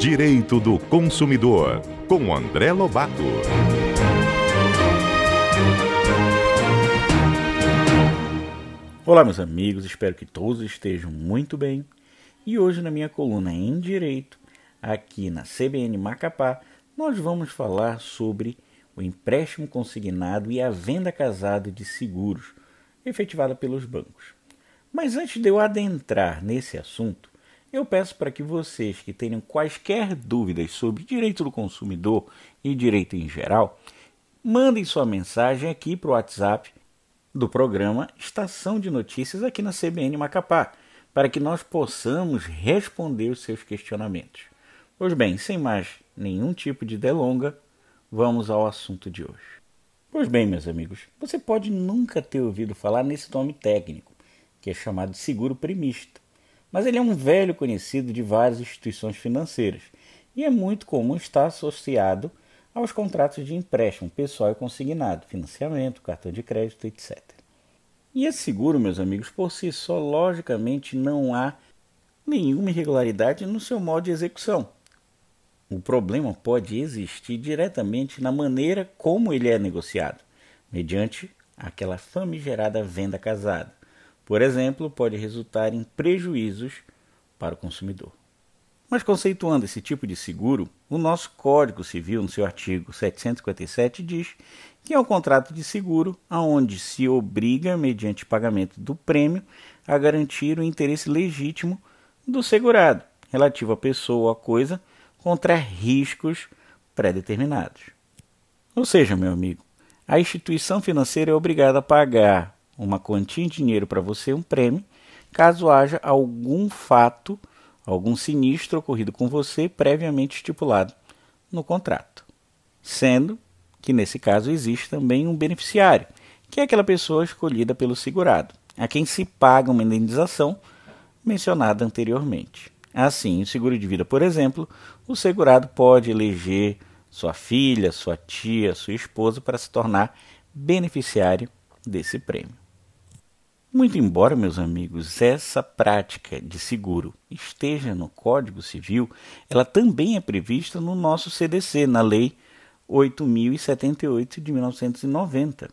Direito do Consumidor, com André Lobato. Olá, meus amigos, espero que todos estejam muito bem. E hoje, na minha coluna em Direito, aqui na CBN Macapá, nós vamos falar sobre o empréstimo consignado e a venda casada de seguros, efetivada pelos bancos. Mas antes de eu adentrar nesse assunto, eu peço para que vocês que tenham quaisquer dúvidas sobre direito do consumidor e direito em geral, mandem sua mensagem aqui para o WhatsApp do programa Estação de Notícias aqui na CBN Macapá, para que nós possamos responder os seus questionamentos. Pois bem, sem mais nenhum tipo de delonga, vamos ao assunto de hoje. Pois bem, meus amigos, você pode nunca ter ouvido falar nesse nome técnico, que é chamado de seguro premista, mas ele é um velho conhecido de várias instituições financeiras e é muito comum estar associado aos contratos de empréstimo pessoal e consignado, financiamento, cartão de crédito, etc. E esse seguro, meus amigos, por si só, logicamente, não há nenhuma irregularidade no seu modo de execução. O problema pode existir diretamente na maneira como ele é negociado, mediante aquela famigerada venda casada. Por exemplo, pode resultar em prejuízos para o consumidor. Mas conceituando esse tipo de seguro, o nosso Código Civil, no seu artigo 757, diz que é um contrato de seguro onde se obriga, mediante pagamento do prêmio, a garantir o interesse legítimo do segurado, relativo à pessoa ou à coisa, contra riscos pré-determinados. Ou seja, meu amigo, a instituição financeira é obrigada a pagar uma quantia em dinheiro para você, um prêmio, caso haja algum fato, algum sinistro ocorrido com você previamente estipulado no contrato. Sendo que, nesse caso, existe também um beneficiário, que é aquela pessoa escolhida pelo segurado, a quem se paga uma indenização mencionada anteriormente. Assim, em seguro de vida, por exemplo, o segurado pode eleger sua filha, sua tia, sua esposa para se tornar beneficiário desse prêmio. Muito embora, meus amigos, essa prática de seguro esteja no Código Civil, ela também é prevista no nosso CDC, na Lei 8.078 de 1990.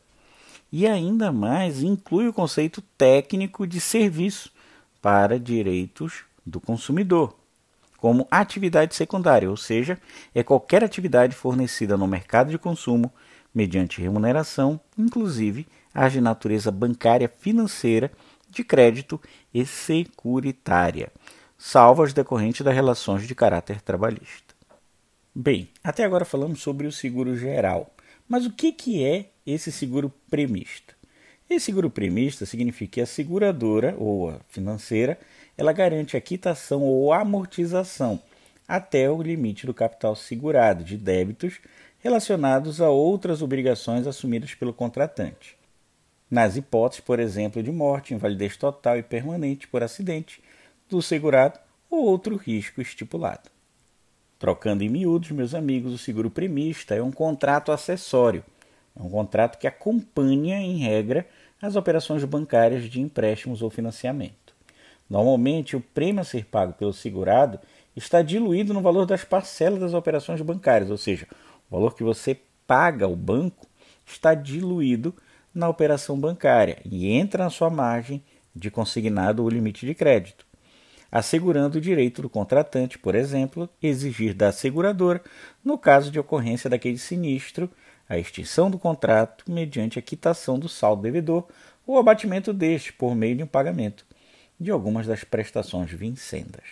E ainda mais inclui o conceito técnico de serviço para direitos do consumidor, como atividade secundária, ou seja, é qualquer atividade fornecida no mercado de consumo mediante remuneração, inclusive as de natureza bancária, financeira, de crédito e securitária, salvo as decorrentes das relações de caráter trabalhista. Bem, até agora falamos sobre o seguro geral, mas o que é esse seguro premista? Esse seguro premista significa que a seguradora ou a financeira ela garante a quitação ou amortização até o limite do capital segurado de débitos relacionados a outras obrigações assumidas pelo contratante. Nas hipóteses, por exemplo, de morte, invalidez total e permanente por acidente do segurado ou outro risco estipulado. Trocando em miúdos, meus amigos, o seguro premista é um contrato acessório. É um contrato que acompanha, em regra, as operações bancárias de empréstimos ou financiamento. Normalmente, o prêmio a ser pago pelo segurado está diluído no valor das parcelas das operações bancárias, ou seja, o valor que você paga ao banco está diluído na operação bancária e entra na sua margem de consignado ou limite de crédito, assegurando o direito do contratante, por exemplo, exigir da seguradora, no caso de ocorrência daquele sinistro, a extinção do contrato mediante a quitação do saldo devedor ou abatimento deste por meio de um pagamento de algumas das prestações vincendas.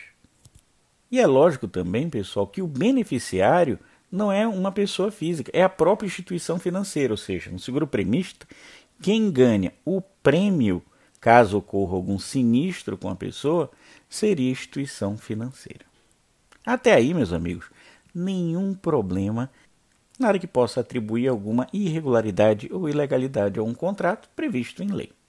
E é lógico também, pessoal, que o beneficiário não é uma pessoa física, é a própria instituição financeira, ou seja, no seguro premista, quem ganha o prêmio, caso ocorra algum sinistro com a pessoa, seria a instituição financeira. Até aí, meus amigos, nenhum problema, nada que possa atribuir alguma irregularidade ou ilegalidade a um contrato previsto em lei.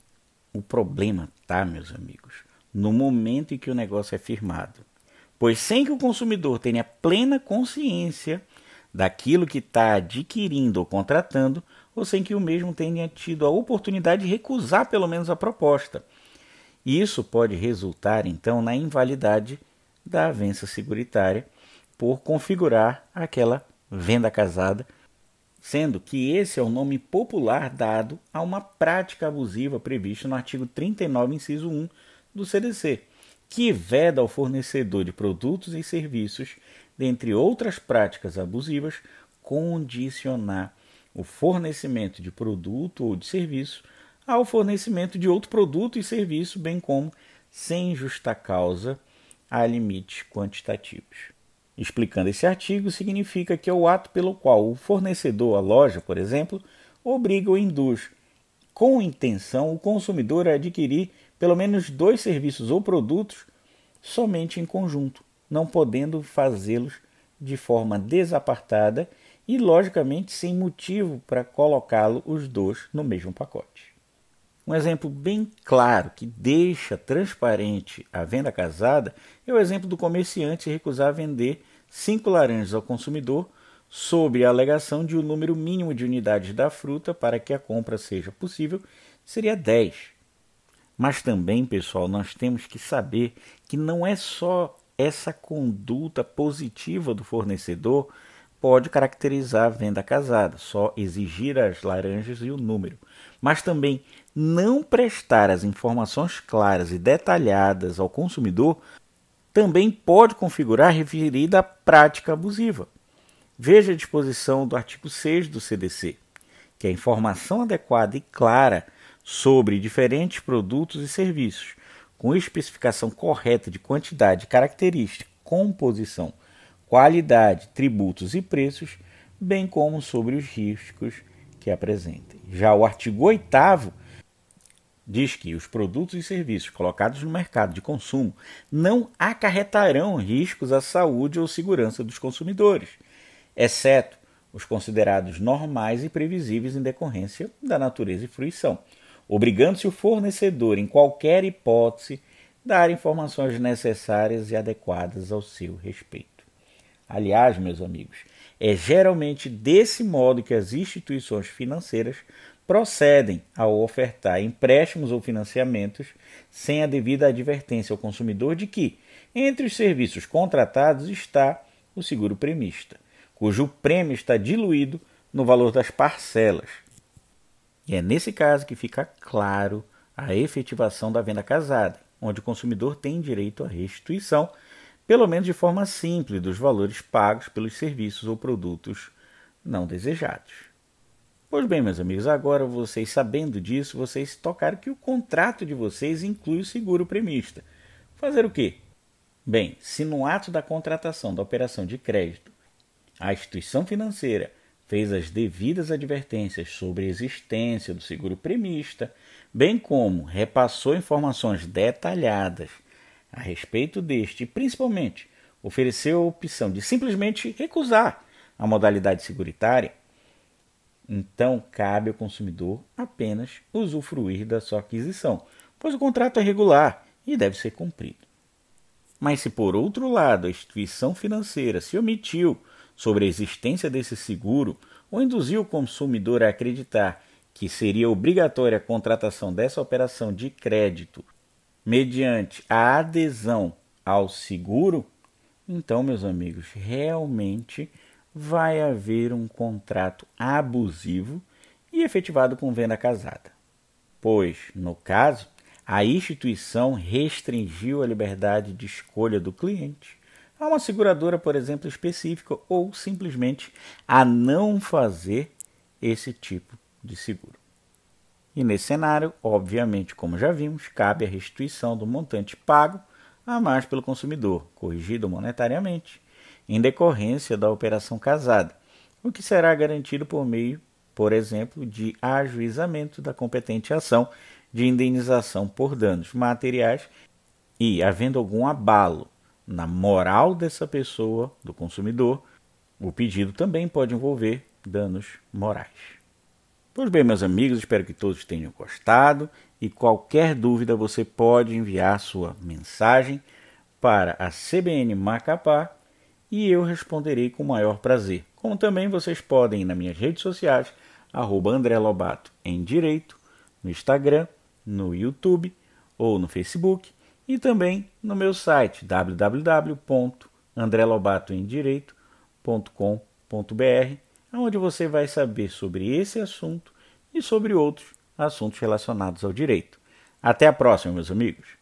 O problema está, meus amigos, no momento em que o negócio é firmado. Pois sem que o consumidor tenha plena consciência daquilo que está adquirindo ou contratando, ou sem que o mesmo tenha tido a oportunidade de recusar pelo menos a proposta. Isso pode resultar, então, na invalidade da avença seguritária, por configurar aquela venda casada, sendo que esse é o nome popular dado a uma prática abusiva prevista no artigo 39, inciso 1 do CDC, que veda ao fornecedor de produtos e serviços, dentre outras práticas abusivas, condicionar o fornecimento de produto ou de serviço ao fornecimento de outro produto e serviço, bem como, sem justa causa, a limites quantitativos. Explicando esse artigo, significa que é o ato pelo qual o fornecedor, a loja, por exemplo, obriga ou induz, com intenção, o consumidor a adquirir pelo menos 2 serviços ou produtos somente em conjunto, não podendo fazê-los de forma desapartada e, logicamente, sem motivo para colocá-lo os dois no mesmo pacote. Um exemplo bem claro que deixa transparente a venda casada é o exemplo do comerciante se recusar a vender 5 laranjas ao consumidor sob a alegação de o número mínimo de unidades da fruta para que a compra seja possível seria 10. Mas também, pessoal, nós temos que saber que não é só essa conduta positiva do fornecedor pode caracterizar a venda casada, só exigir as laranjas e o número, mas também não prestar as informações claras e detalhadas ao consumidor também pode configurar a referida prática abusiva. Veja a disposição do artigo 6 do CDC, que a informação adequada e clara sobre diferentes produtos e serviços, com especificação correta de quantidade, característica, composição, qualidade, tributos e preços, bem como sobre os riscos que apresentem. Já o artigo 8º diz que os produtos e serviços colocados no mercado de consumo não acarretarão riscos à saúde ou segurança dos consumidores, exceto os considerados normais e previsíveis em decorrência da natureza e fruição, obrigando-se o fornecedor, em qualquer hipótese, a dar informações necessárias e adequadas ao seu respeito. Aliás, meus amigos, é geralmente desse modo que as instituições financeiras procedem ao ofertar empréstimos ou financiamentos sem a devida advertência ao consumidor de que, entre os serviços contratados, está o seguro premista, cujo prêmio está diluído no valor das parcelas. E é nesse caso que fica claro a efetivação da venda casada, onde o consumidor tem direito à restituição, pelo menos de forma simples, dos valores pagos pelos serviços ou produtos não desejados. Pois bem, meus amigos, agora vocês sabendo disso, vocês tocaram que o contrato de vocês inclui o seguro premista. Fazer o quê? Bem, se no ato da contratação da operação de crédito, a instituição financeira fez as devidas advertências sobre a existência do seguro premista, bem como repassou informações detalhadas a respeito deste e, principalmente, ofereceu a opção de simplesmente recusar a modalidade seguritária, então cabe ao consumidor apenas usufruir da sua aquisição, pois o contrato é regular e deve ser cumprido. Mas se, por outro lado, a instituição financeira se omitiu sobre a existência desse seguro ou induziu o consumidor a acreditar que seria obrigatória a contratação dessa operação de crédito mediante a adesão ao seguro, então, meus amigos, realmente vai haver um contrato abusivo e efetivado com venda casada. Pois, no caso, a instituição restringiu a liberdade de escolha do cliente a uma seguradora, por exemplo, específica ou simplesmente a não fazer esse tipo de seguro. E nesse cenário, obviamente, como já vimos, cabe a restituição do montante pago a mais pelo consumidor, corrigido monetariamente, em decorrência da operação casada, o que será garantido por meio, por exemplo, de ajuizamento da competente ação de indenização por danos materiais e, havendo algum abalo na moral dessa pessoa, do consumidor, o pedido também pode envolver danos morais. Pois bem, meus amigos, espero que todos tenham gostado e qualquer dúvida você pode enviar sua mensagem para a CBN Macapá e eu responderei com o maior prazer. Como também vocês podem ir nas minhas redes sociais, @André Lobato em Direito, no Instagram, no YouTube ou no Facebook e também no meu site www.andrelobato.com.br. andrelobatoemdireito.com.br, onde você vai saber sobre esse assunto e sobre outros assuntos relacionados ao direito. Até a próxima, meus amigos!